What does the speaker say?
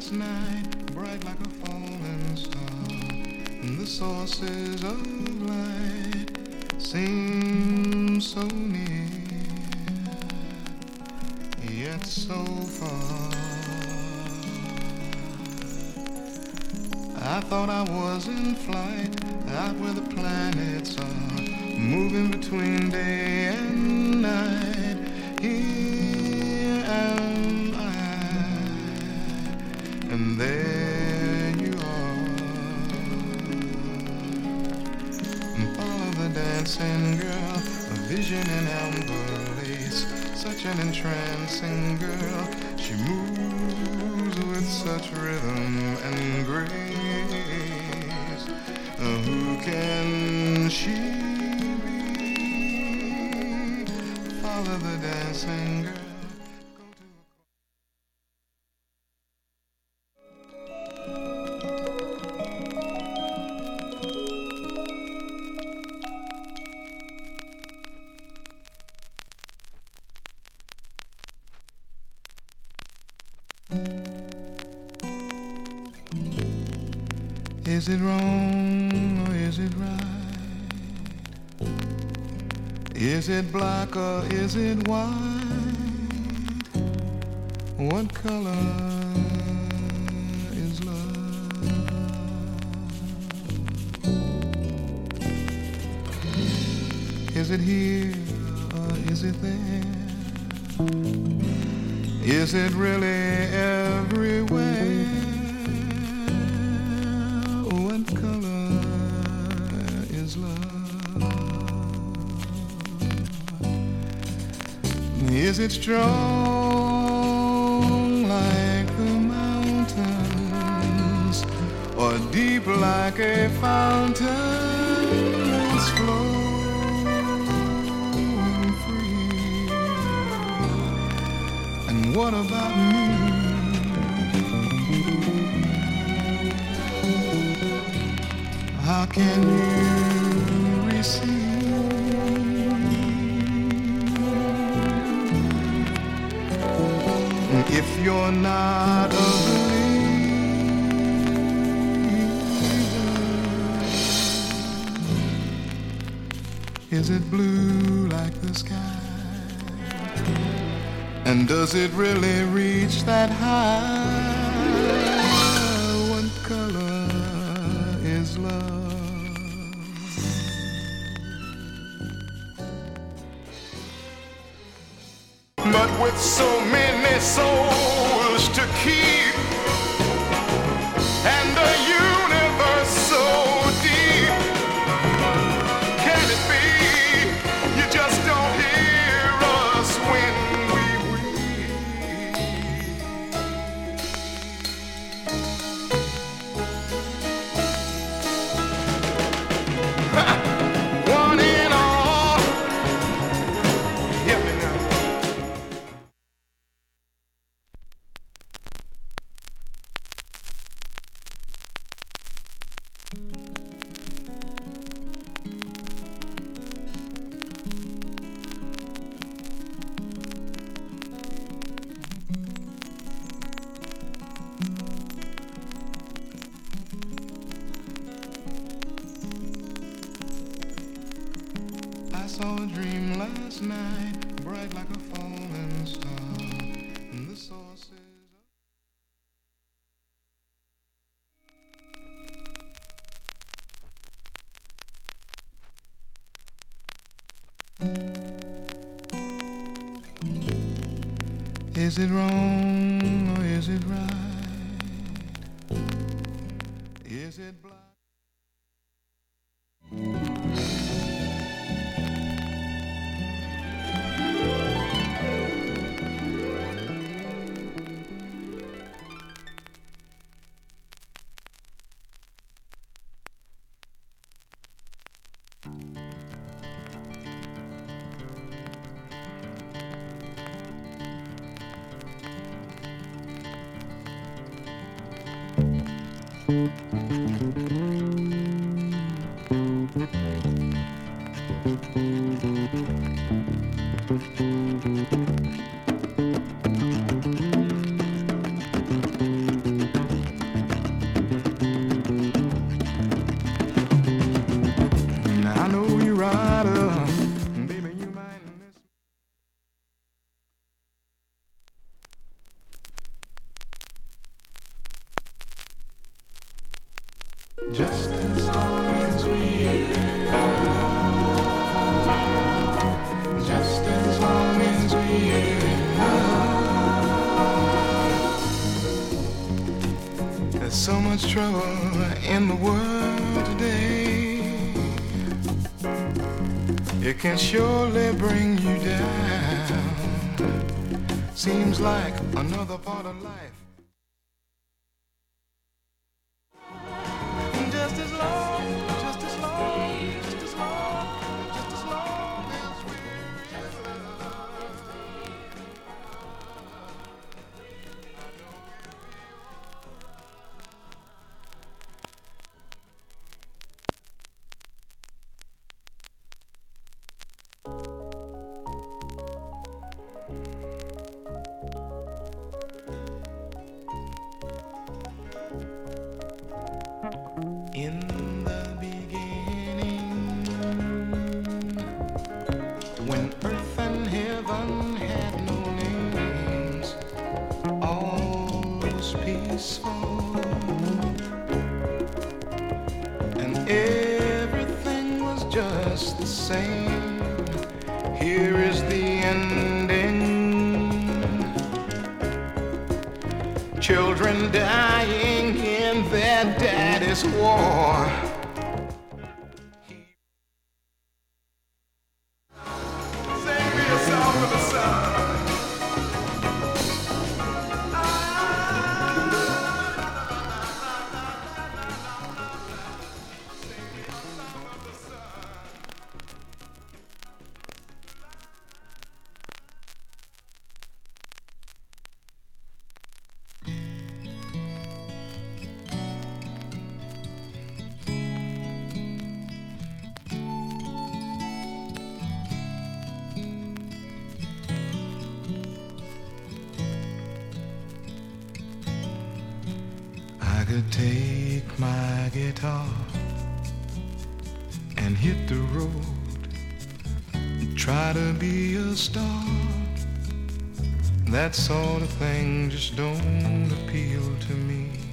last night, bright like a falling star, and the sources of light seem so near, yet so far. I thought I was in flight, out where the planets are, moving between day and night. Here am I, and there you are. Follow the dancing girl, a vision in amber lace, such an entrancing girl. She moves with such rhythm and grace. Who can she be? Follow the dancing girl. Is it wrong or is it right? Is it black or is it white? What color is love? Is it here or is it there? Is it really everywhere? What color is love? Is it strong like the mountains, or deep like a fountain that's flowing free? And what about me? How can you receive if you're not a believer? Is it blue like the sky? And does it really reach that high? What color is love? But with so many souls to keep, and a universe so deep, can it be you just don't hear us when we weep? One and all, hear me now. I saw a dream last night, bright like a falling star, and the sources. Is it wrong or is it right? Is it black? Just as long as we're in love, just as long as we're in love. There's so much trouble in the world today. It can surely bring you down. Seems like another part of life. Just as long, just as long, just as long, just as long as we're in love. In the beginning, when earth and heaven had no names, all was peaceful, and everything was just the same. Here is the ending. Children dying in their daddy's war. Sing me a song for the sun. I could take my guitar and hit the road, try to be a star. That sort of thing just don't appeal to me.